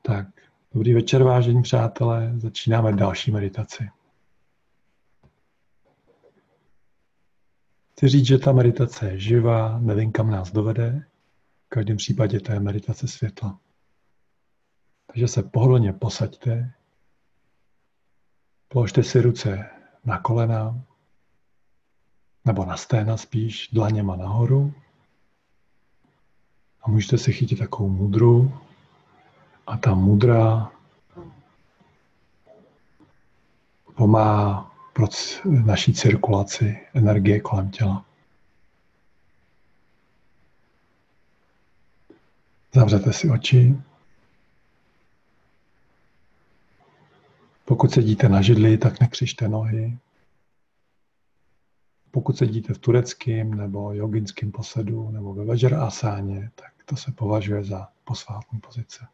Tak, dobrý večer, vážení přátelé. Začínáme další meditaci. Chci říct, že ta meditace je živá, nevím, kam nás dovede. V každém případě to je meditace světla. Takže se pohodlně posaďte, položte si ruce na kolena, nebo na sténa spíš, dlaněma nahoru. A můžete si chytit takovou mudru. A ta mudra pomáhá pro naší cirkulaci energie kolem těla. Zavřete si oči. Pokud sedíte na židli, tak nekřižte nohy. Pokud sedíte v tureckém nebo joginském posedu nebo ve vajrasáně, tak to se považuje za posvátnou pozici.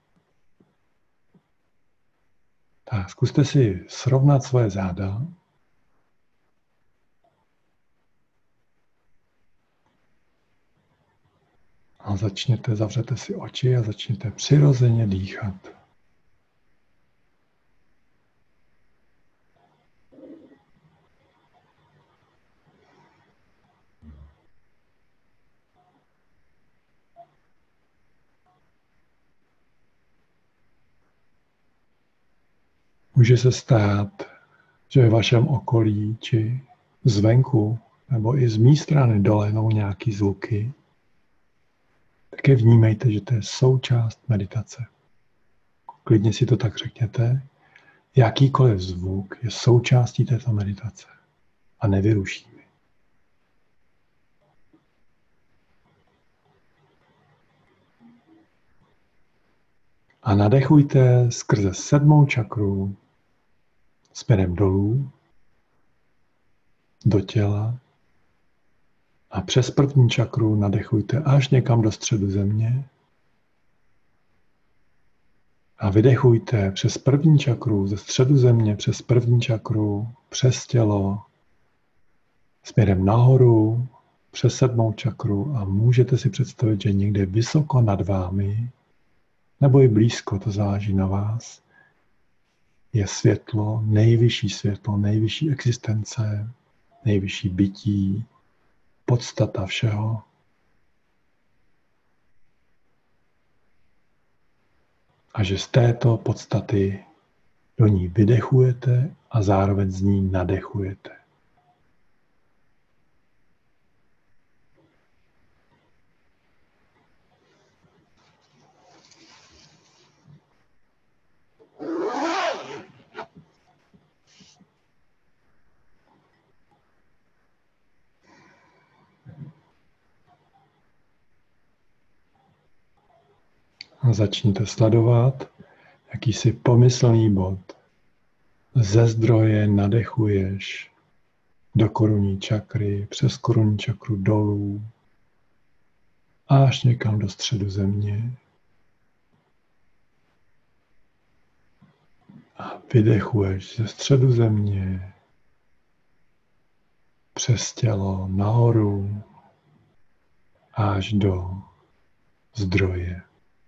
Tak zkuste si srovnat svoje záda. A zavřete si oči a začněte přirozeně dýchat. Může se stát, že ve vašem okolí či zvenku nebo i z mé strany dolenou nějaký zvuky. Také vnímejte, že to je součást meditace. Klidně si to tak řekněte. Jakýkoliv zvuk je součástí této meditace a nevyruší mi. A nadechujte skrze 7. čakru směrem dolů do těla a přes 1. čakru nadechujte až někam do středu země a vydechujte přes 1. čakru ze středu země, přes 1. čakru, přes tělo, směrem nahoru, přes 7. čakru a můžete si představit, že někde vysoko nad vámi nebo i blízko, to záleží na vás, je světlo, nejvyšší existence, nejvyšší bytí, podstata všeho. A že z této podstaty do ní vydechujete a zároveň z ní nadechujete. A začněte sledovat jakýsi pomyslný bod. Ze zdroje nadechuješ do korunní čakry, přes korunní čakru dolů, až někam do středu země. A vydechuješ ze středu země přes tělo nahoru až do zdroje.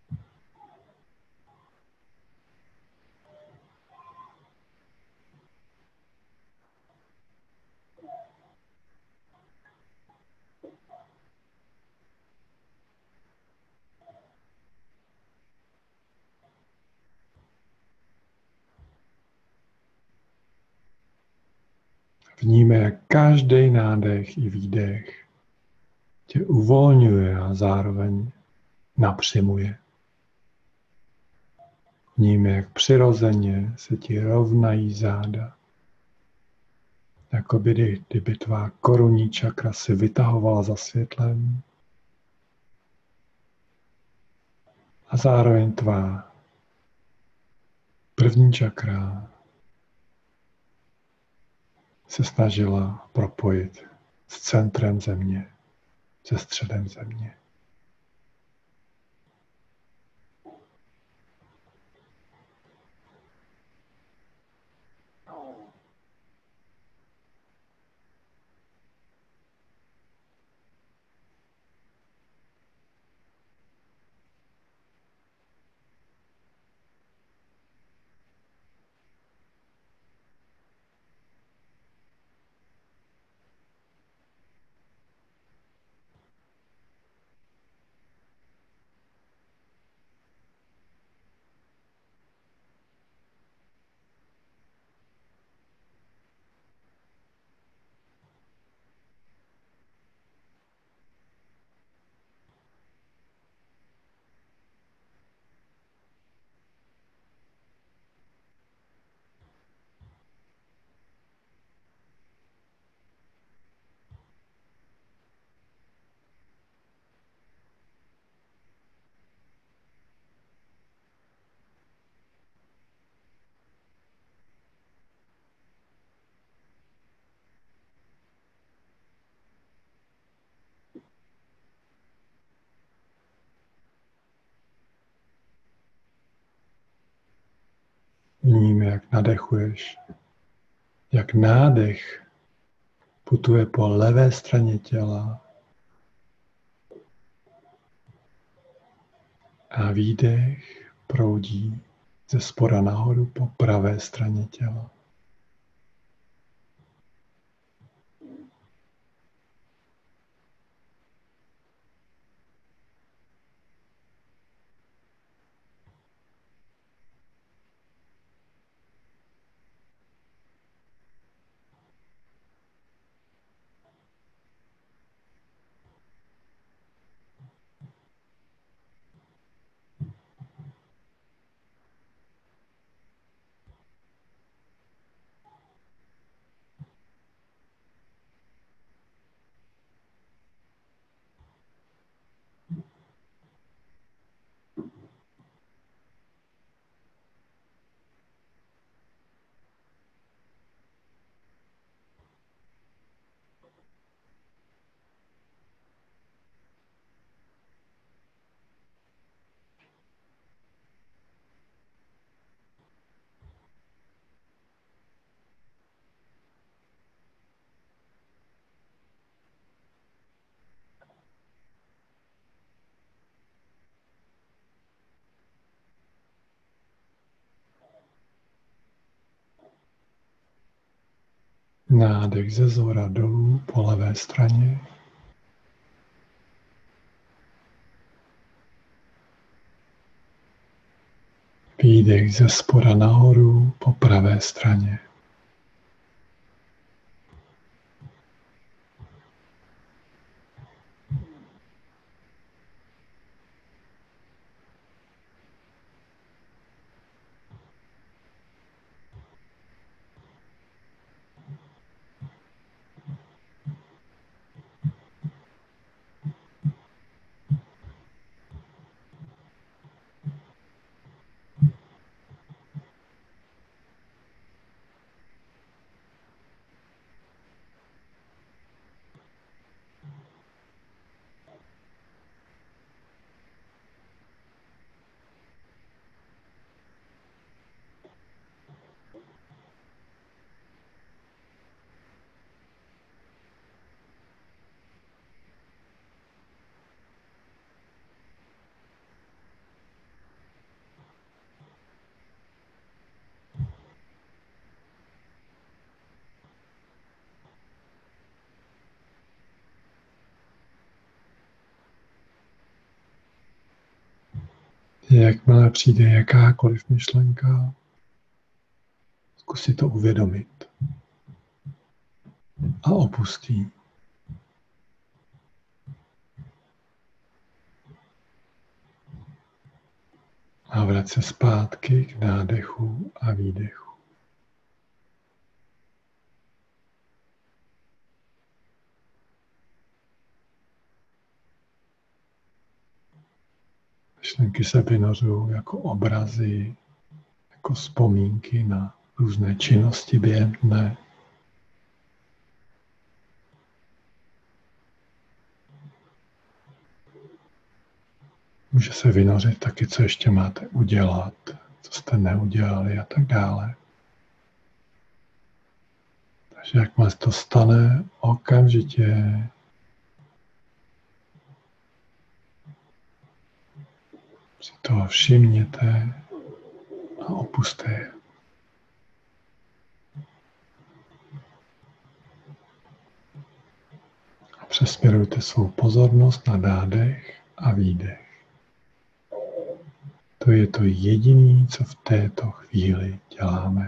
Vnímej, jak každý nádech i výdech tě uvolňuje a zároveň napřimuje. Vnímej, jak přirozeně se ti rovnají záda. Jakoby kdyby tvá korunní čakra se vytahovala za světlem a zároveň tvá 1. čakra se snažila propojit s centrem země, se středem země. Vidíme, jak nadechuješ, jak nádech putuje po levé straně těla a výdech proudí ze spoda nahoru po pravé straně těla. Nádech ze zhora dolů po levé straně. Výdech ze spoda nahoru po pravé straně. Jakmile přijde jakákoliv myšlenka, zkus si to uvědomit a opustí. A vrať se zpátky k nádechu a výdechu. Myšlenky se vynořují jako obrazy, jako vzpomínky na různé činnosti během dne. Může se vynořit taky, co ještě máte udělat, co jste neudělali a tak dále. Takže jakmile to stane, okamžitě si toho všimněte a opuste je. A přesměrujte svou pozornost na nádech a výdech. To je to jediné, co v této chvíli děláme.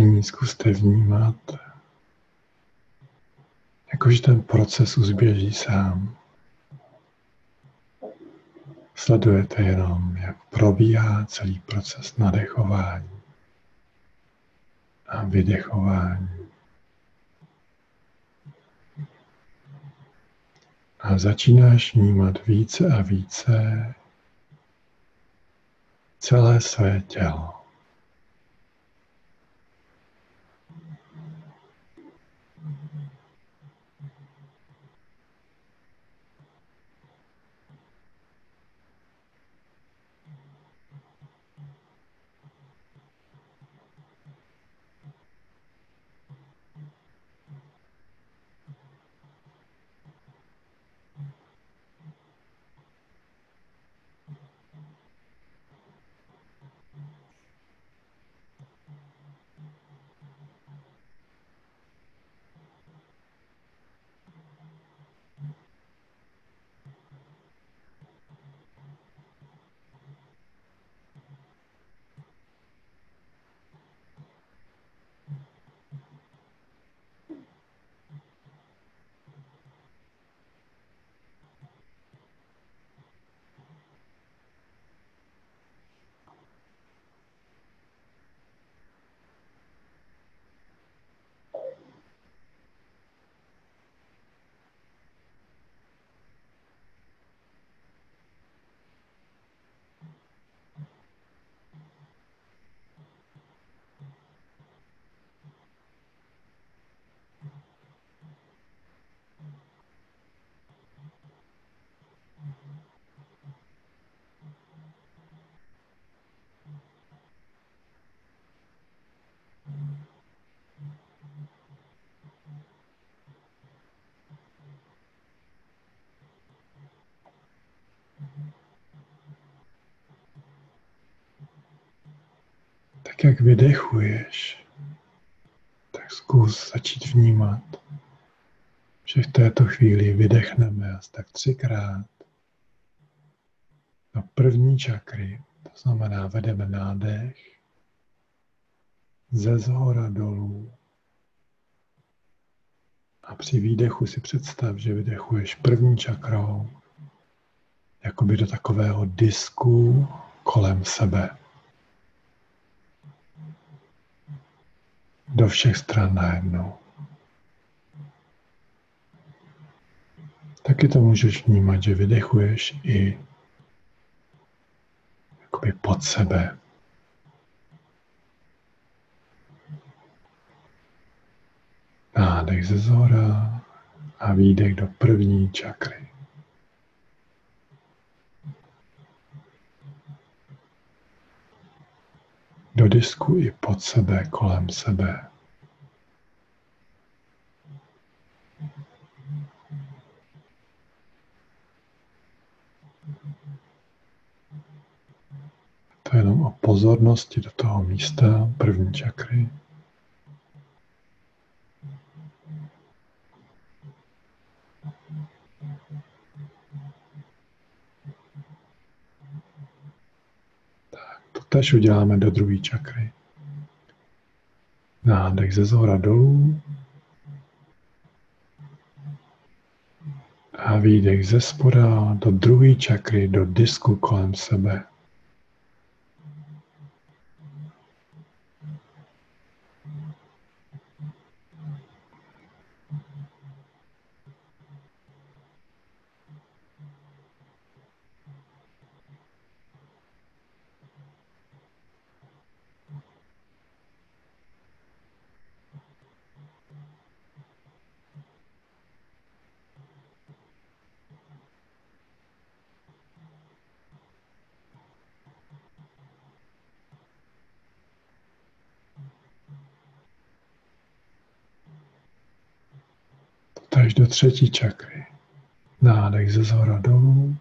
Nyní zkuste vnímat, jakože ten proces uzběží sám. Sledujete jenom, jak probíhá celý proces nadechování a vydechování. A začínáš vnímat více a více celé své tělo. Tak jak vydechuješ, tak zkus začít vnímat, že v této chvíli vydechneme asi tak 3krát do první čakry, to znamená vedeme nádech ze zhora dolů a při výdechu si představ, že vydechuješ první čakrou jakoby do takového disku kolem sebe. Do všech stran najednou. Taky to můžeš vnímat, že vydechuješ i jakoby pod sebe. Nádech ze zhora a výdech do první čakry. Do disku i pod sebe, kolem sebe. To je jenom o pozornosti do toho místa první čakry. Totéž uděláme do druhé čakry. Nádech ze zhora dolů a výdech ze spoda do druhé čakry, do disku kolem sebe. Totéž do třetí čakry. Nádech ze zhora dolů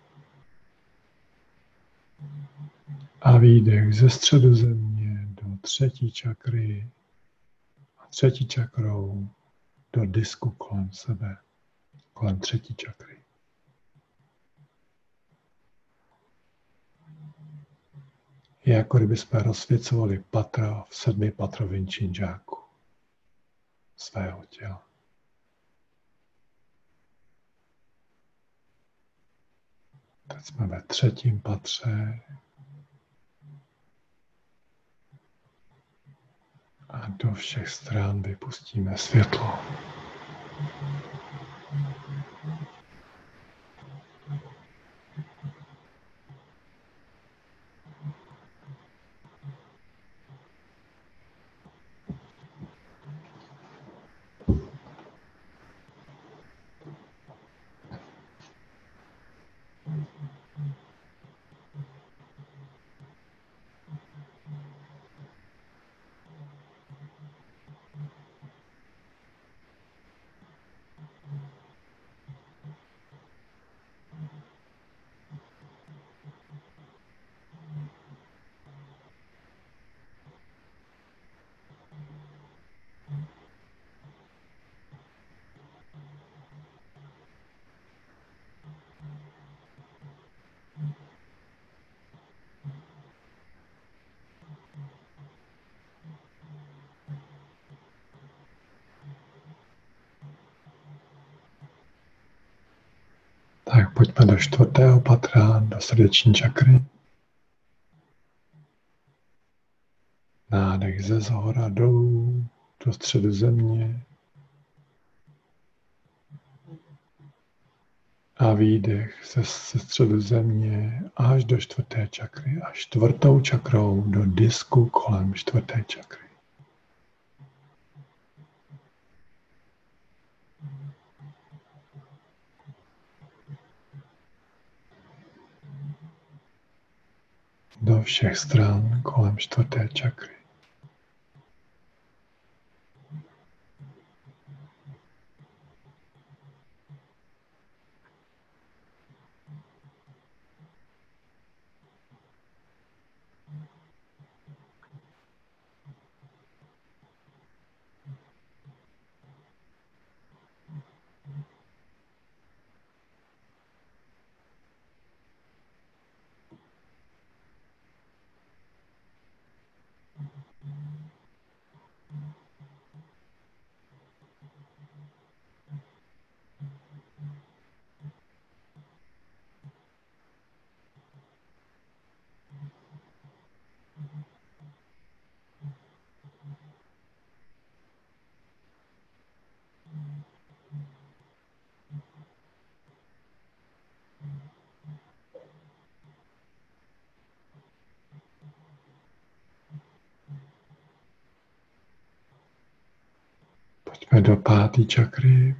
a výdech ze středu země do třetí čakry a třetí čakrou do disku kolem sebe, kolem třetí čakry. Je jako kdyby jsme rozsvěcovali patra v 7patrovém činžáku. svého těla. Teď jsme ve 3. patře a do všech stran vypustíme světlo. Tak pojďme do 4. patra, do srdeční čakry. Nádech ze zhora dolů, do středu země. A výdech ze středu země až do 4. čakry a 4. čakrou do disku kolem 4. čakry. Do všech stran kolem 4. čakry. Pojďme do 5. čakry.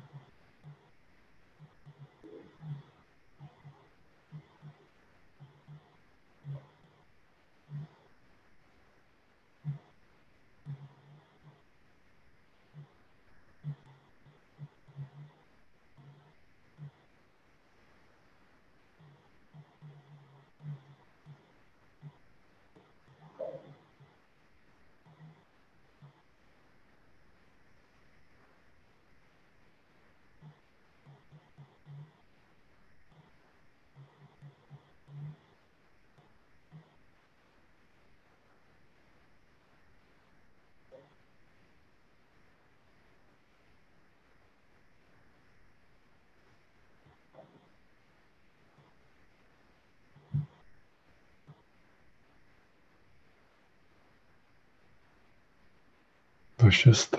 Do 6.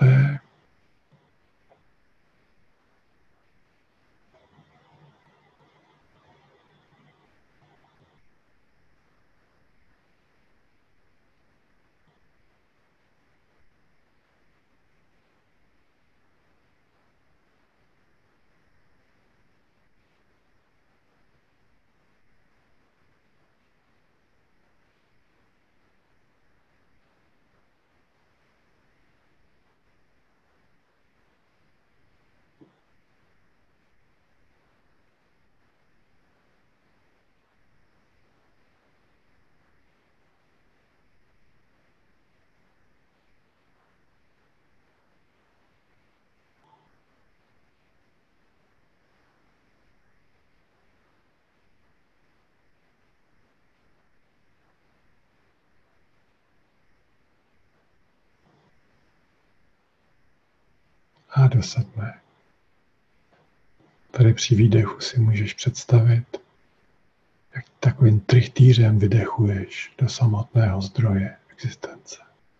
a do 7. Tady při výdechu si můžeš představit, jak takovým trichtýřem vydechuješ do samotného zdroje existence.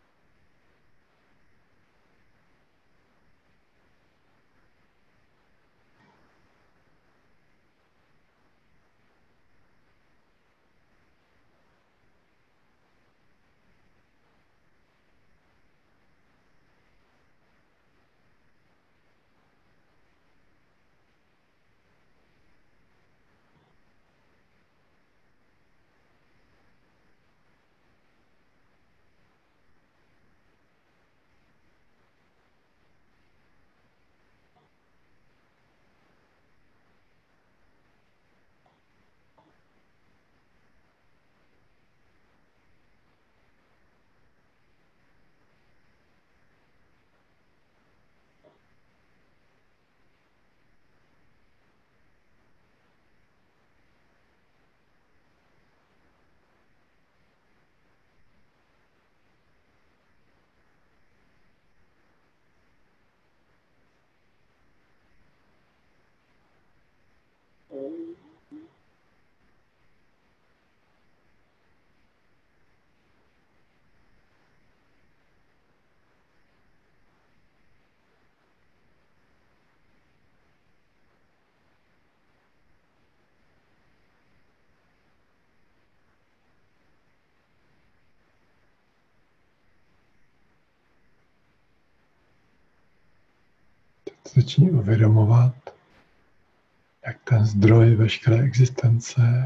Začni uvědomovat, jak ten zdroj veškeré existence,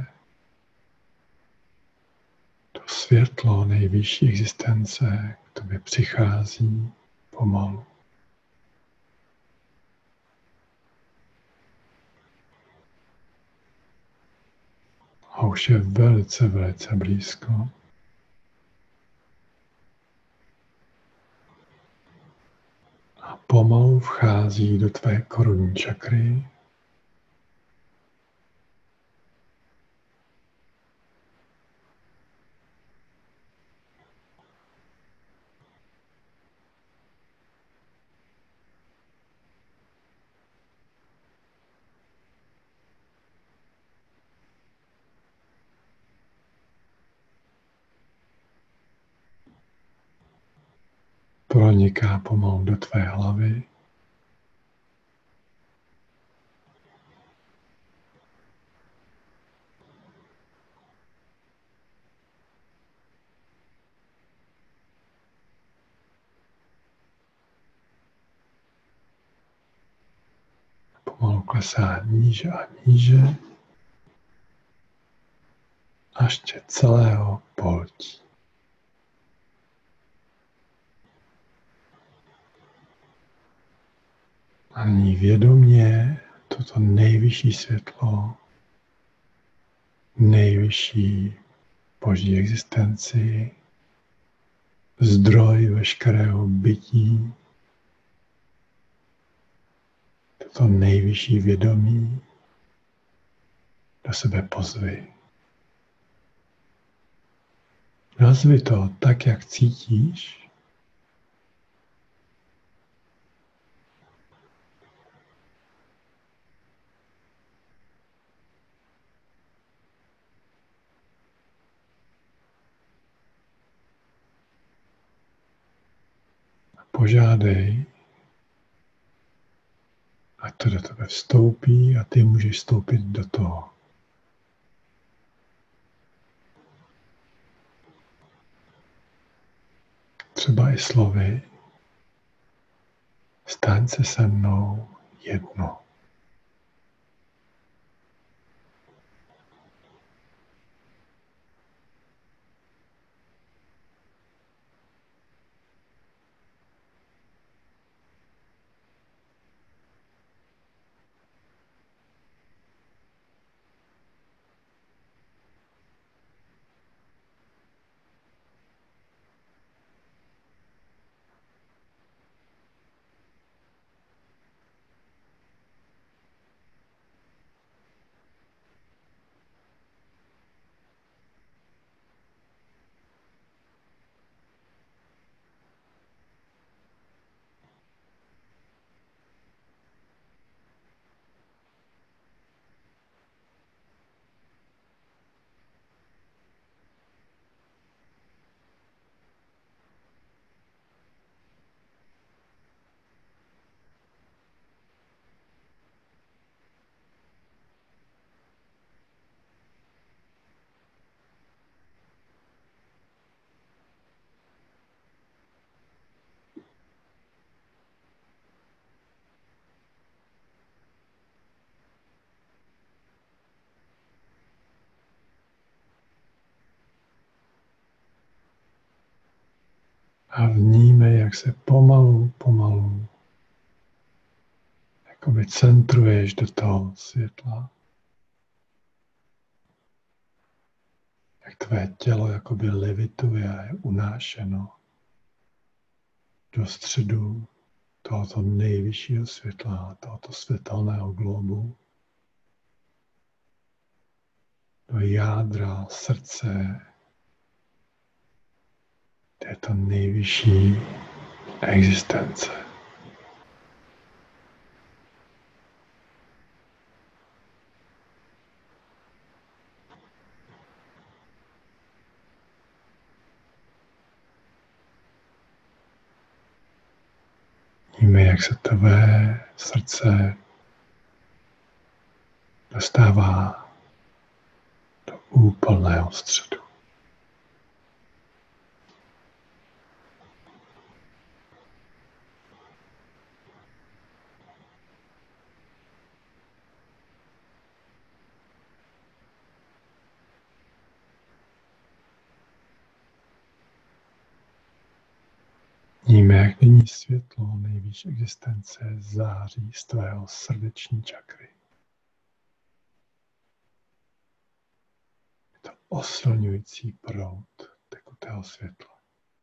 to světlo nejvyšší existence k tobě přichází pomalu. A už je velice, velice blízko. A pomalu vchází do tvé korunní čakry. Proniká pomalu do tvé hlavy. Pomalu klesá níže a níže, až tě celého pohltí. A nyní vědomě toto nejvyšší světlo, nejvyšší boží existenci, zdroj veškerého bytí, toto nejvyšší vědomí do sebe pozvi. Nazvi to tak, jak cítíš. Požádej, ať to do tebe vstoupí a ty můžeš vstoupit do toho. Třeba i slovy, staň se se mnou jedno. A vnímej, jak se pomalu jakoby centruješ do toho světla. Jak tvé tělo jakoby levituje a je unášeno do středu tohoto nejvyššího světla, tohoto světelného globu, do jádra srdce této nejvyšší existence. Víme, jak se tvé srdce dostává do úplného středu. Víme, jak nyní světlo nejvíc existence září z tvého srdeční čakry. Je to osilňující proud tekutého světla.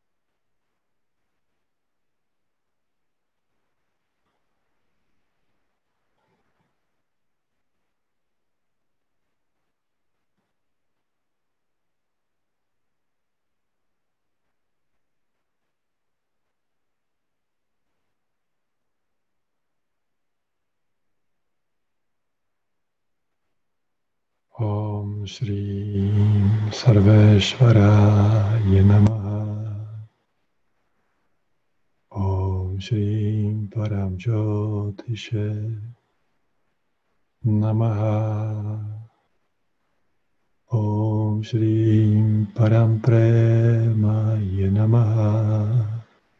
Om Shri Sarveshwaraya Namaha. Om Shri Param Jyotishe Namaha. Om Shri Param Premaya Namaha.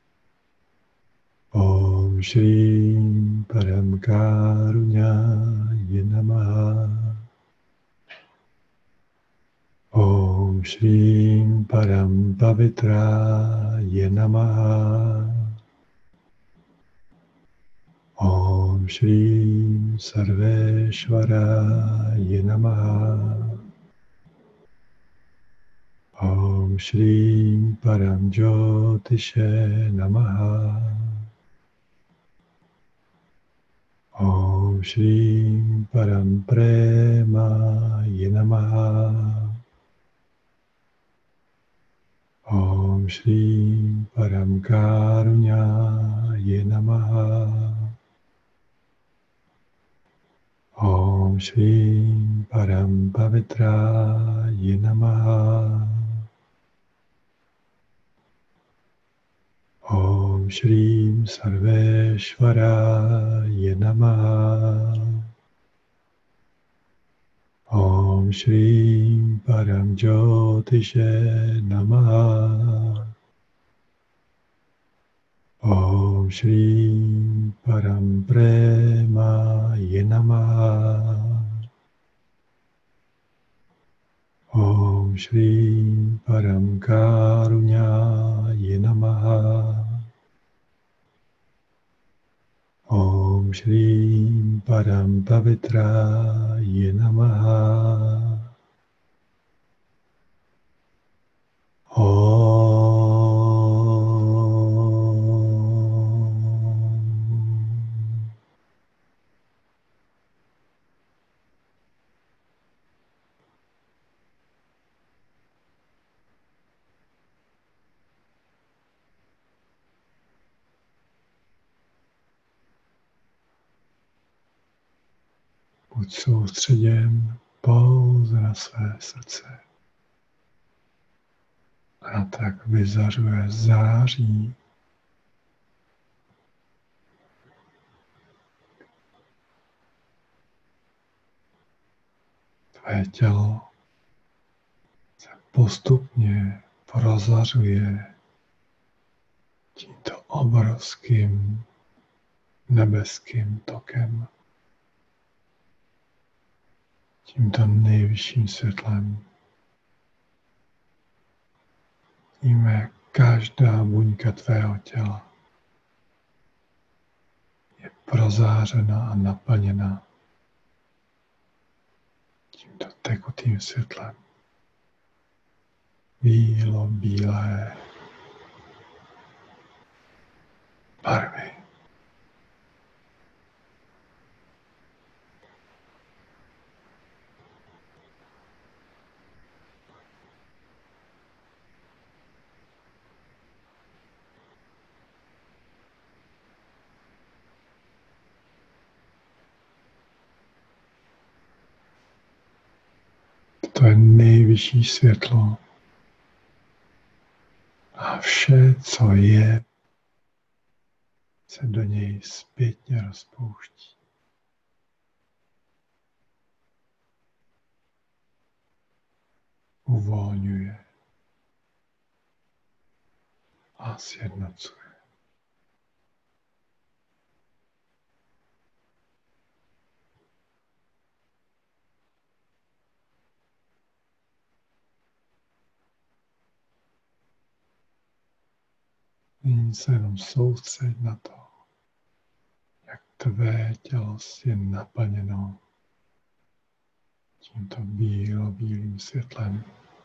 Om Shri Param Karunyaya Namaha. Om Shri Param Pavitraya Namaha. Om Shri Sarveshwaraya Namaha. Om Shri Param Jyotishe Namaha. Om Shri Param Premaya Namaha. Om Shri Param Karunyaya Namaha. Om Shri Param Pavitraya Namaha. Om Shri Sarveshwaraya Namaha. Om Shri Param Jyotishe Namaha. Om Shri Param Premaya Namaha. Om Shri Param Karunyaya Namaha. Om Shri Param Pavitraya Namaha. Buď soustředěn pouze na své srdce. A tak vyzařuje září. Tvé tělo se postupně prozařuje tímto obrovským nebeským tokem. Tímto nejvyšším světlem. Víme, jak každá buňka tvého těla je prozářena a naplněna tímto tekutým světlem. Bílé barvy. To je nejvyšší světlo. A vše, co je, se do něj zpětně rozpouští. Uvolňuje a sjednocuje. Nyní se jenom soustřeď na to, jak tvé tělo je naplněno tímto bílým světlem.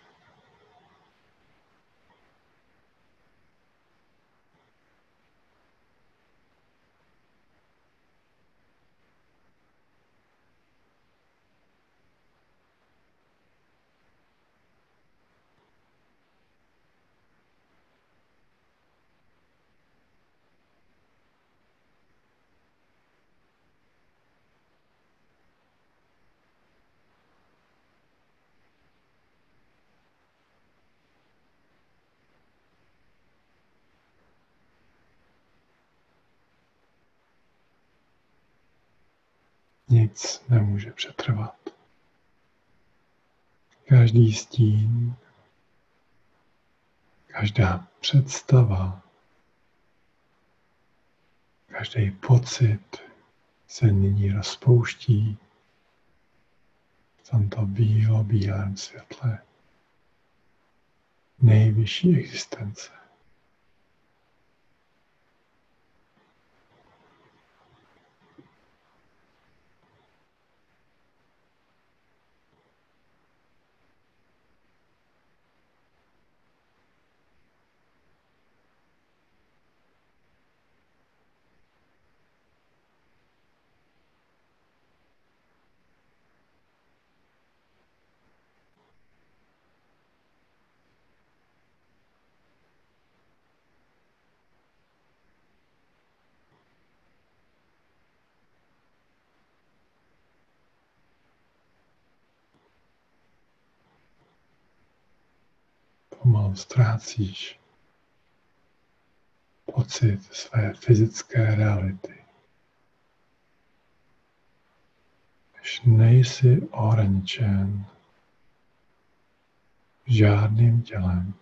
Nic nemůže přetrvat. Každý stín, každá představa, každý pocit se nyní rozpouští v tomto bílém světle nejvyšší existence. Pomalu ztrácíš pocit své fyzické reality. Když nejsi ohraničen žádným tělem,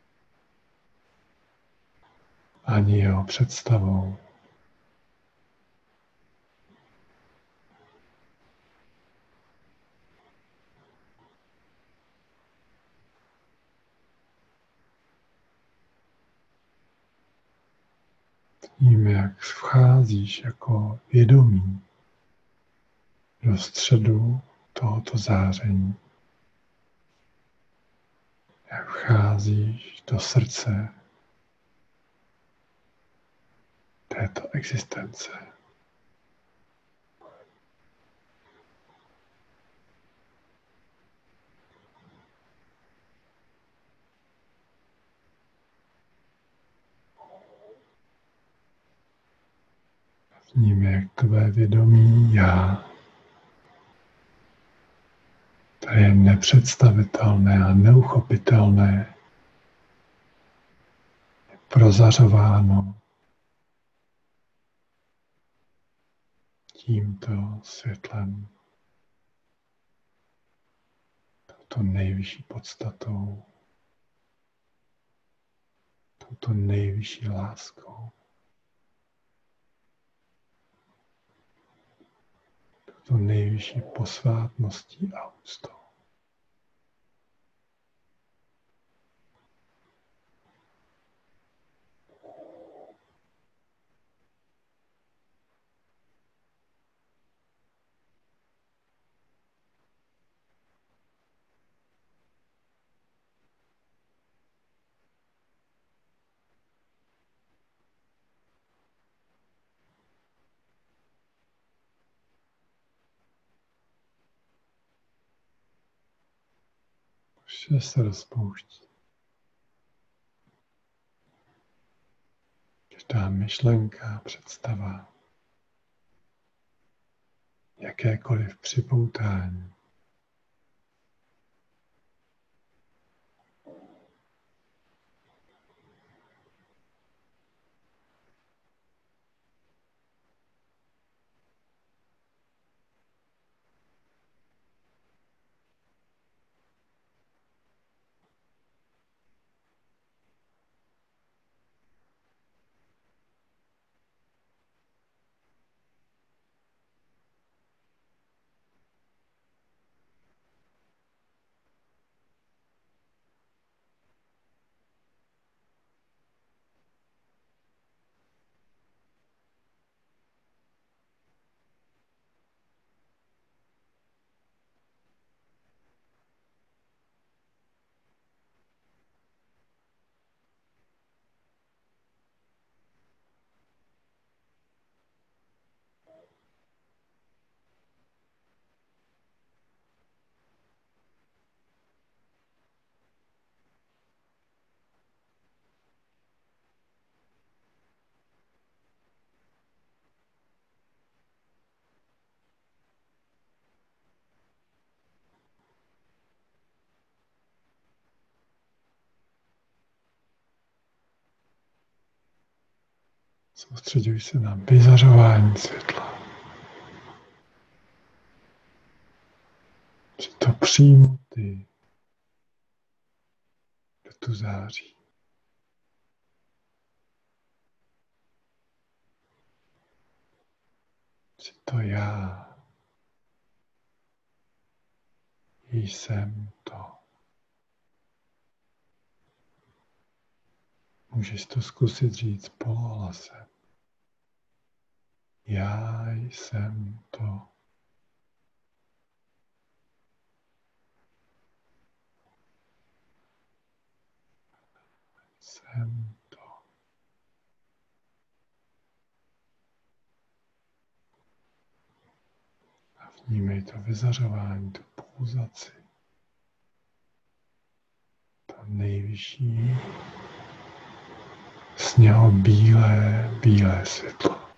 ani jeho představou. Tím, jak vcházíš jako vědomí do středu tohoto záření, jak vcházíš do srdce této existence. Vním, jak tvé vědomí já, které je nepředstavitelné a neuchopitelné, je prozařováno tímto světlem, touto nejvyšší podstatou, touto nejvyšší láskou, touto nejvyšší posvátností a úctou. Vše se rozpouští. Každá myšlenka, představa, jakékoliv připoutání. Soustředuj se na vyzařování světla. Že to přímo ty, kdo tu září. Že to já jsem to. Můžeš to zkusit říct polohlasem. Já jsem to. Jsem to. A vnímej to vyzařování, tu pulzaci. To nejvyšší z něho bílé světlo.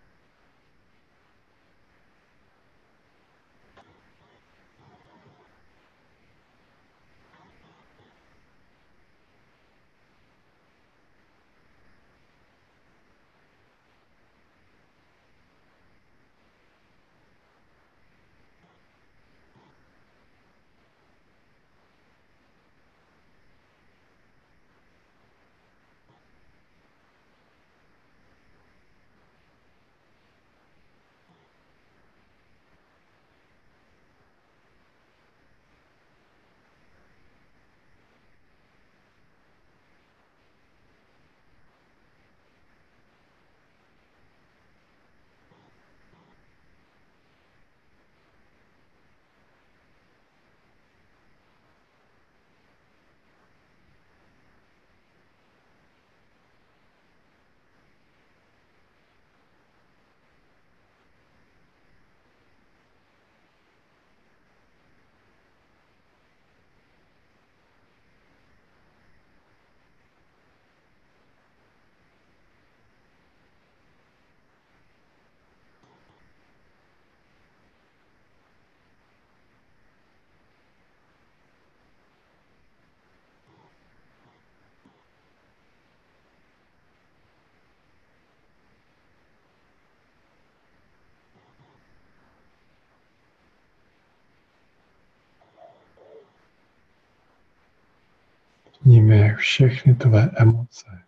Vnímej, jak všechny tvé emoce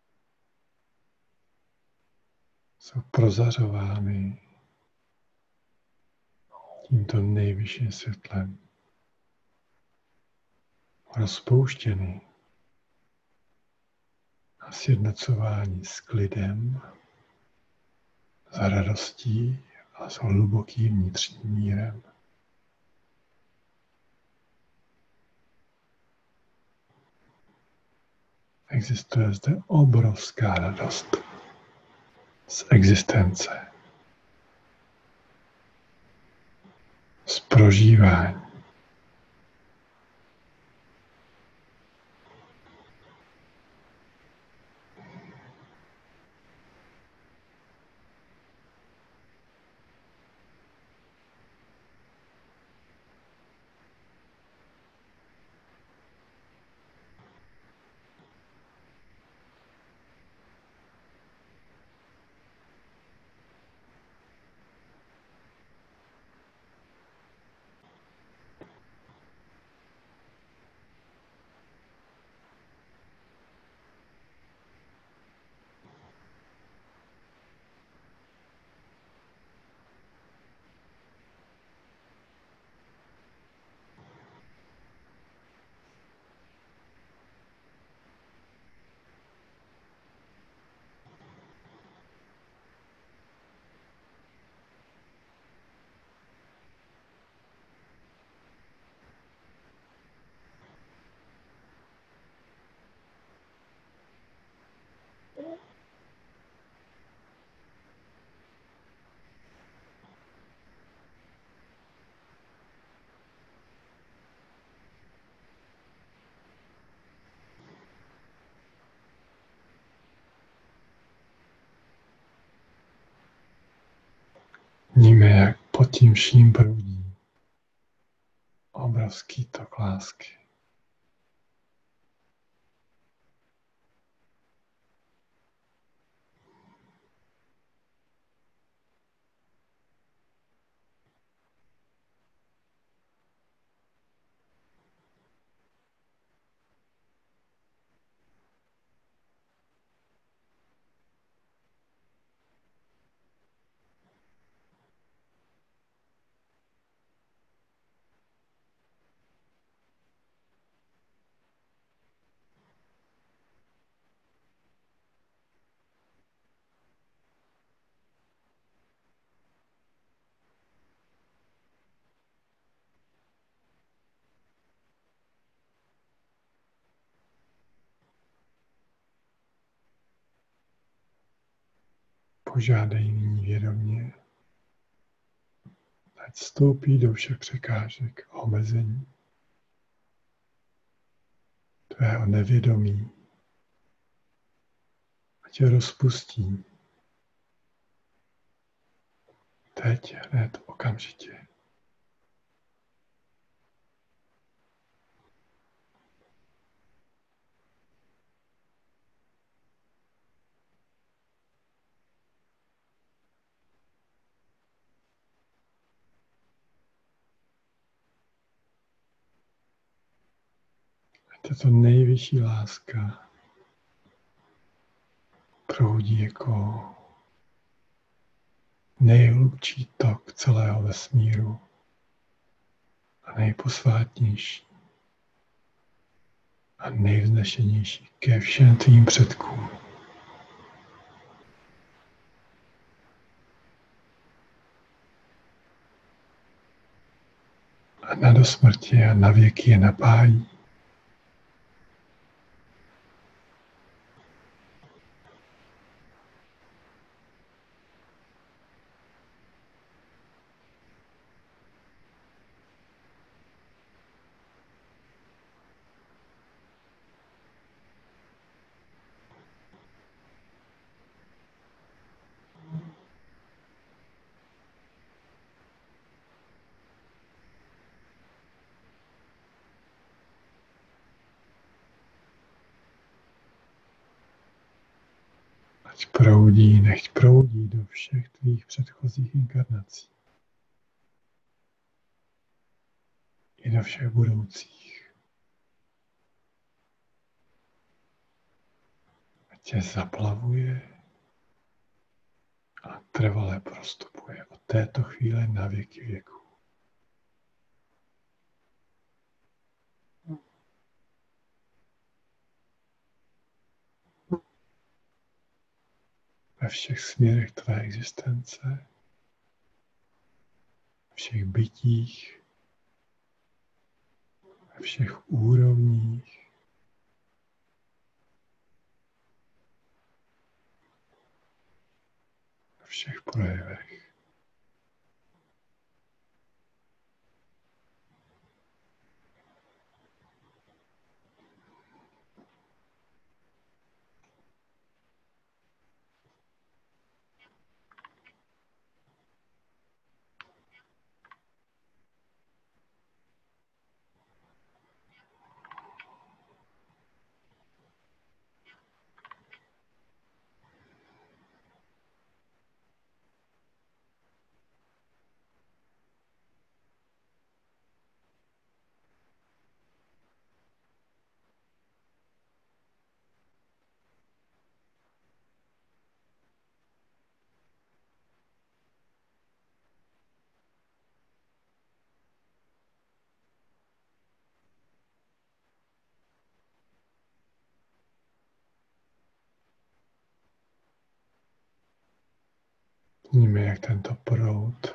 jsou prozařovány tímto nejvyšším světlem. Rozpouštěny a sjednocování s klidem, s radostí a s hlubokým vnitřním mírem. Existuje zde obrovská radost z existence, z prožívání. Vníme, jak pod tím vším proudí obrovský tok lásky. Požádej nyní vědomě, ať vstoupí do všech překážek a omezení tvého nevědomí, ať je rozpustí teď, hned, okamžitě. Ať tato nejvyšší láska proudí jako nejhlubší tok celého vesmíru a nejposvátnější a nejvznešenější ke všem tvým předkům. A na dosmrti a na věky je napájí. Ať proudí, nechť proudí do všech tvých předchozích inkarnací. I do všech budoucích. Ať tě zaplavuje a trvale prostupuje od této chvíle na věky věků. Ve všech směrech tvé existence, ve všech bytích, ve všech úrovních, ve všech projevech. Vníme, jak tento proud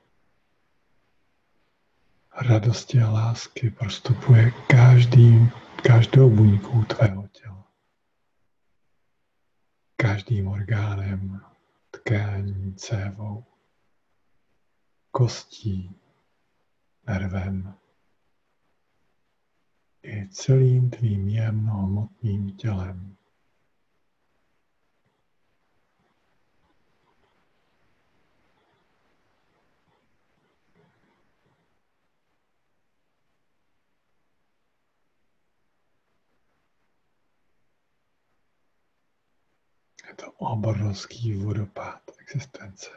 radosti a lásky prostupuje každou buňkou tvého těla. Každým orgánem, tkání, cévou, kostí, nervem i celým tvým jemnohmotným tělem. Je to obrovský vodopád existence.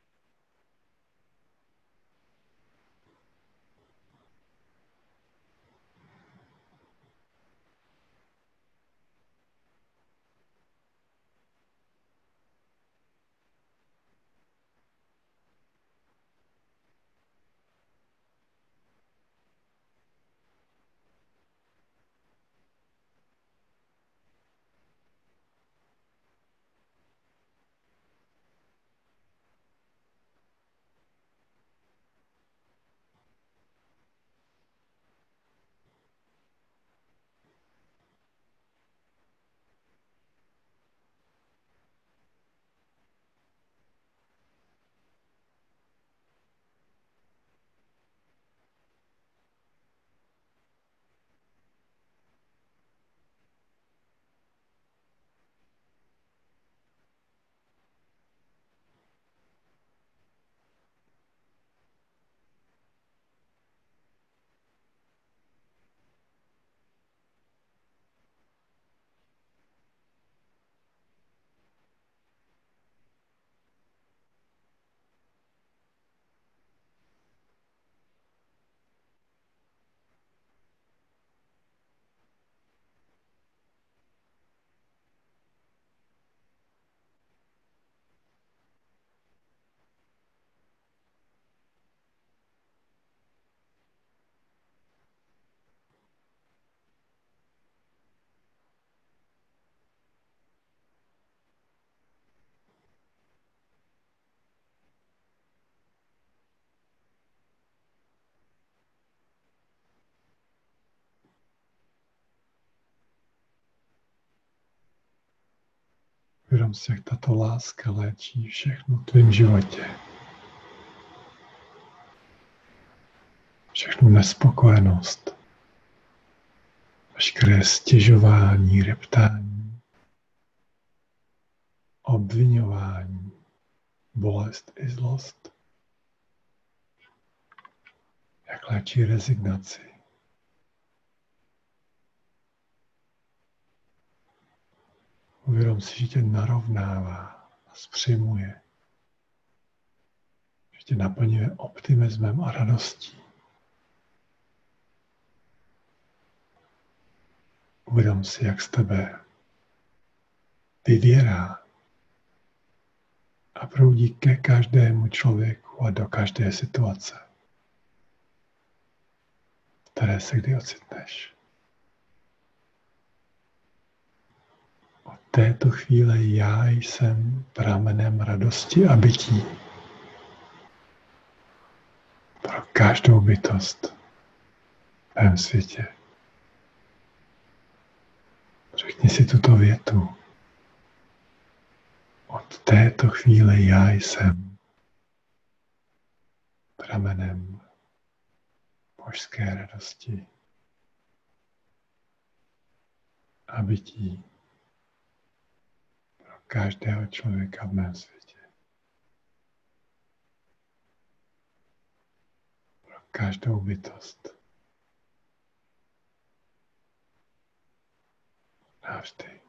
Uvědom si, jak tato láska léčí všechno v tvém životě. Všechnu nespokojenost, veškeré stěžování, reptání, obviňování, bolest i zlost. Jak léčí rezignaci. Uvědom si, že tě narovnává a zpřimuje. Že tě naplňuje optimismem a radostí. Uvědom si, jak z tebe vyvěrá a proudí ke každému člověku a do každé situace, v které se kdy ocitneš. Od této chvíle já jsem pramenem radosti a bytí pro každou bytost v mém světě. Řekni si tuto větu. Od této chvíle já jsem pramenem božské radosti a bytí pro každého člověka v mém světě. Pro každou bytost. Navždy.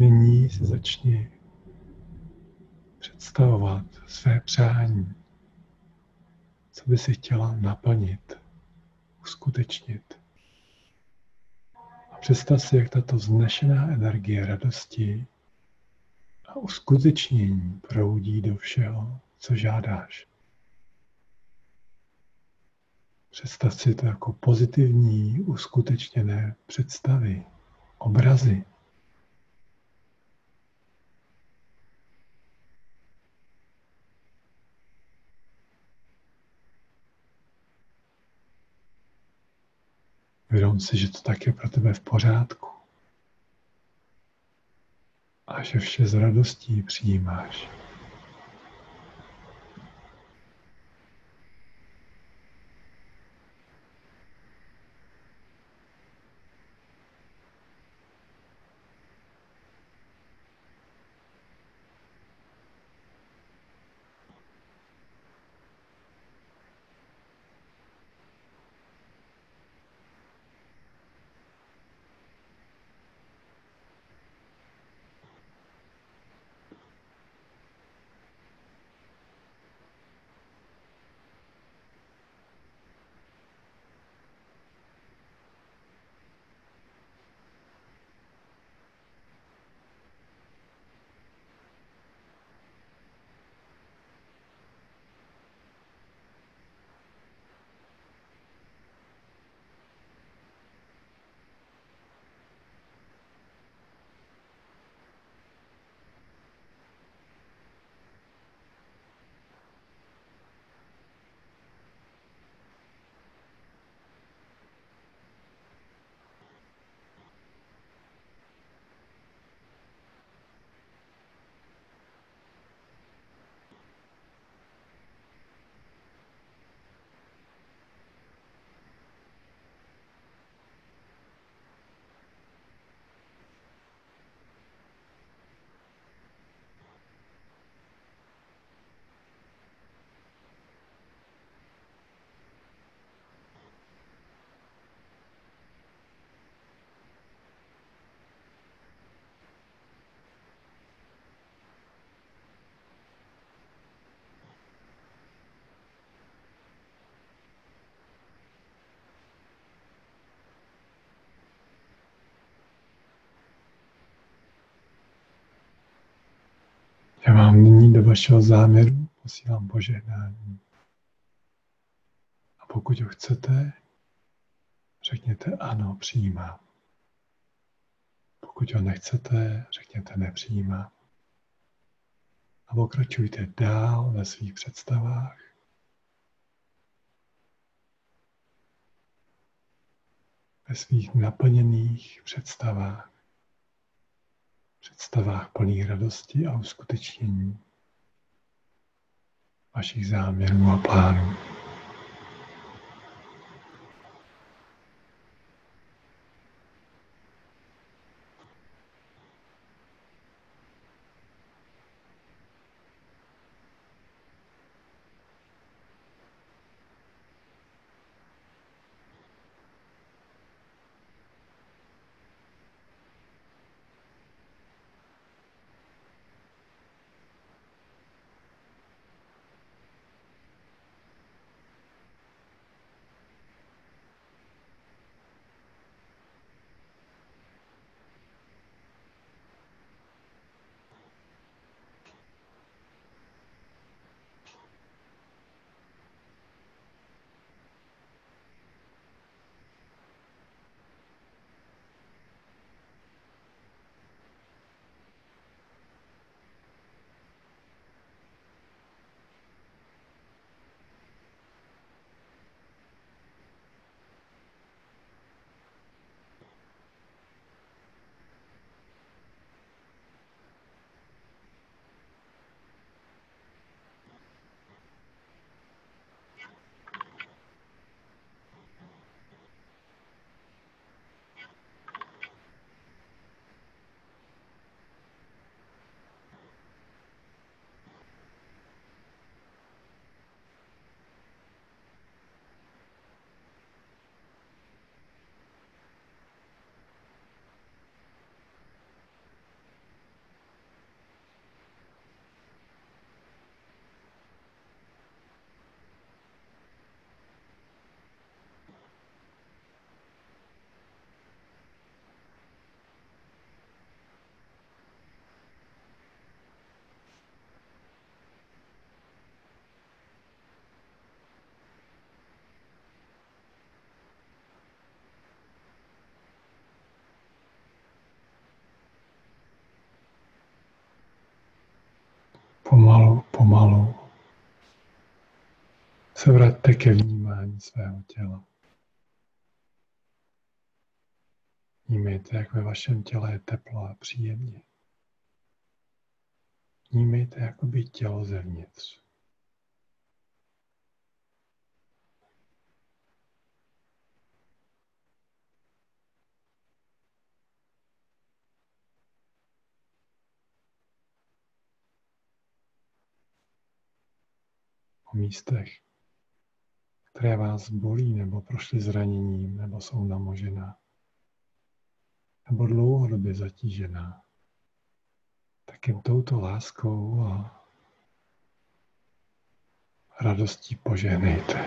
Nyní si začni představovat své přání, co by si chtěla naplnit, uskutečnit. A představ si, jak tato vznešená energie radosti a uskutečnění proudí do všeho, co žádáš. Představ si to jako pozitivní, uskutečněné představy, obrazy. Vědom si, že to tak je pro tebe v pořádku a že vše s radostí přijímáš. Já vám nyní do vašeho záměru posílám požehnání. A pokud ho chcete, řekněte ano, přijímám. Pokud ho nechcete, řekněte nepřijímám. A pokračujte dál ve svých představách. Ve svých naplněných představách. Představách plných radosti a uskutečnění vašich záměrů a plánů. pomalu se vraťte ke vnímání svého těla. Vnímejte, jak ve vašem těle je teplo a příjemně. Vnímejte jakoby tělo zevnitř. O místech, které vás bolí, nebo prošly zraněním, nebo jsou namožená, nebo dlouhodobě zatížená, tak jen touto láskou a radostí požehnejte.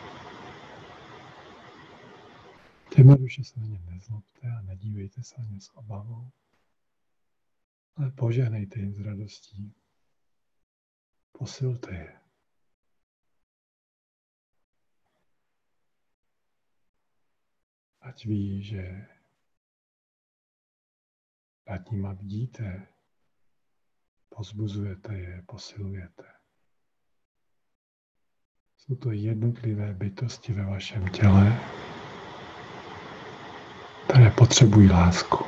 Jednoduše se na ně nezlobte a nedívejte se na ně s obavou, ale požehnejte jim s radostí. Posilte je. Ať ví, že nad nima bdíte, pozbuzujete je, posilujete. Jsou to jednotlivé bytosti ve vašem těle, které potřebují lásku.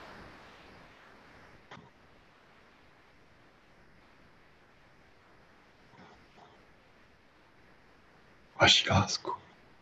Vaši lásku.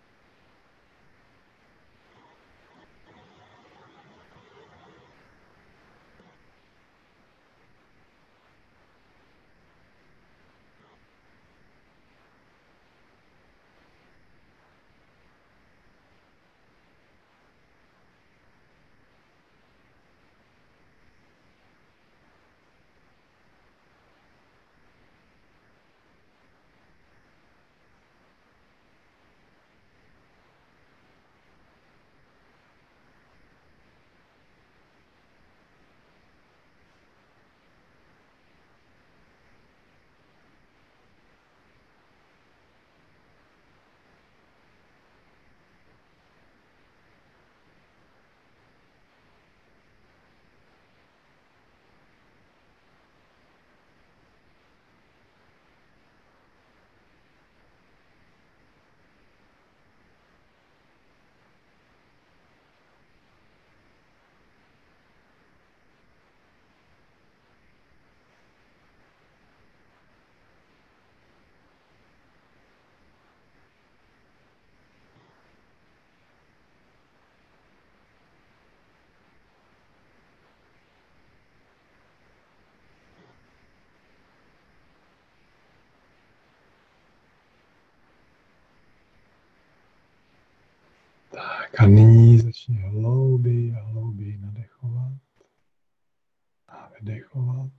Tak a nyní začni hlouběji a hlouběji nadechovat a vydechovat.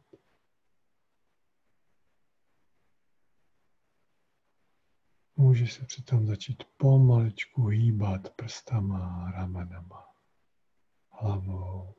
Můžeš se přitom začít pomaličku hýbat prstama, ramenama, hlavou.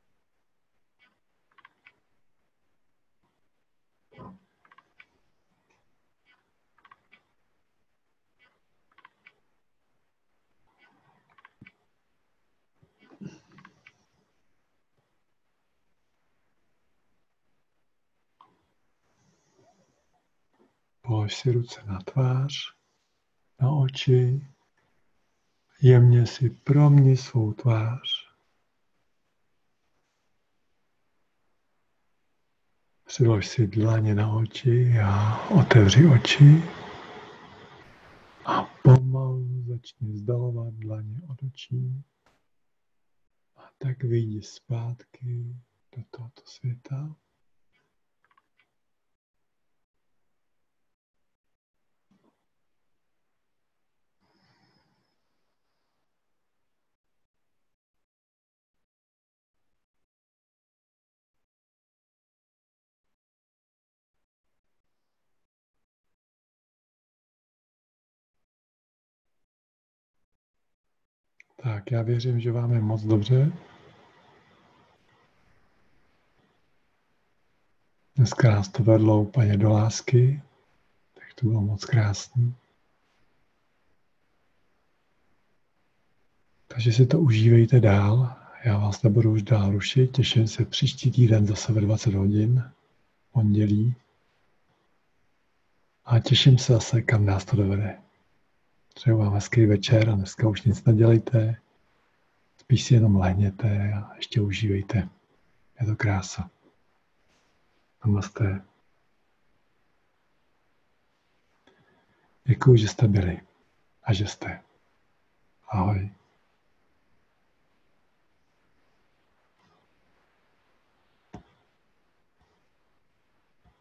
Polož si ruce na tvář, na oči, jemně si proměň svou tvář. Přilož si dlaně na oči a otevři oči a pomalu začni vzdalovat dlaně od očí a tak vyjdi zpátky do tohoto světa. Tak, já věřím, že vám je moc dobře. Dneska nás to vedlo úplně do lásky, tak to bylo moc krásný. Takže si to užívejte dál. Já vás nebudu už dál rušit. Těším se příští týden zase ve 20 hodin, pondělí. A těším se zase, kam nás to dovede. Přeju vám hezký večer a dneska už nic nedělejte. Spíš si jenom lehněte a ještě užívejte. Je to krása. Namaste. Děkuji, že jste byli a že jste. Ahoj.